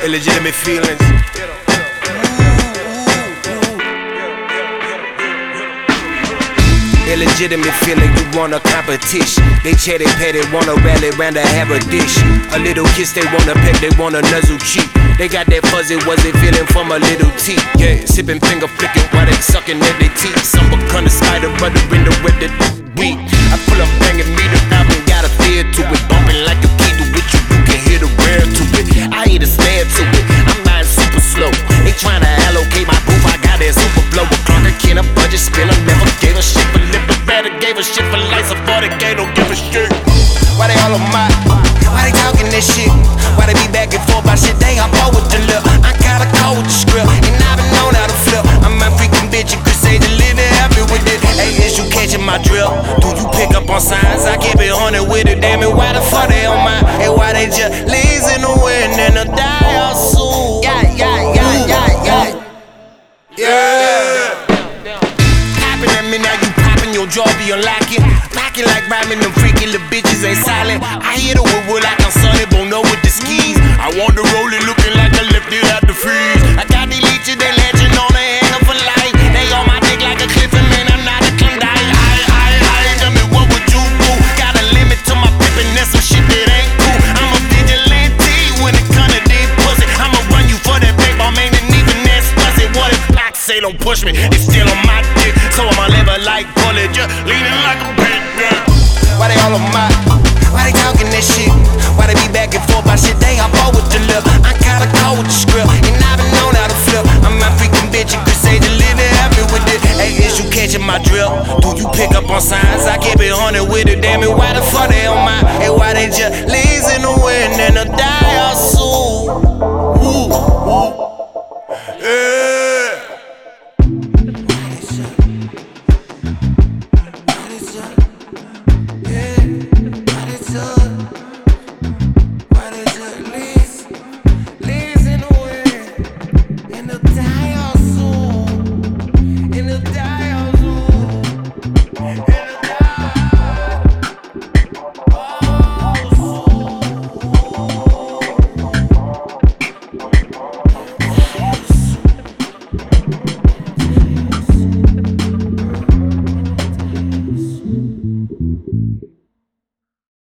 Illegitimate feelings. Illegitimate feeling, you want a competition. They chatty patty, wanna rally round to have a dish. A little kiss, they wanna peck, they wanna nuzzle cheek. They got that fuzzy wuzzy feeling from a little teeth. Yeah, sipping finger flicking while they sucking at their teeth. Some kind of spider brother in the wet that beat. I pull up banging meter album, got a fear to it. Bumping like a key to it, you can hear the rare to it. I hear the snare to it, I'm riding super slow. They tryna allocate my booth, I got that super blow. A clock, a can, a budget spinner, never gave a shit for lip. Gave a shit for lights, a 40K, don't give a shit. Why they all on my? Why they talking this shit? Why they be back and forth about shit? They hop out with the lip. I got a call with the script, and I've been known how to flip. I'm a freaking bitch, and Crusade, living happy with it. Hey, is you catching my drill? Do you pick up on signs? I keep it 100 with it, damn it. Why the fuck they on mine? Hey, why they just leaves in the wind and they'll die all soon? Yeah. Popping at me now, you your jaw be unlocking. Locking like rhyming, them freaky little bitches ain't silent. I hit it with wood like I'm Sonny Bono with the skis. I want to roll it looking like I left it out the freeze. I got these leeches, they legend on the hanger for life. They on my dick like a cliff, and man, I'm not a Klondike. I, tell me what would you do? Got a limit to my pippin', that's some shit that ain't cool. I'm a vigilante when it come to deep pussy. I'ma run you for that paper, man, and even that's pussy. What if Block say don't push me? It's still on my dick, so I'ma live a like bullet, just leaning like a big girl. Why they all on my? Why they talking that shit? Why they be back and forth about shit? They hop out with the lip. I got a call with the script, and I've been known how to flip. I'm a freaking bitch, and Crusade, living happy with it. Hey, is you catching my drill? Do you pick up on signs? I keep it 100 with it, damn it. Why the fuck they on my? Hey, why they just leaves in the wind and they'll die all soon? Ooh.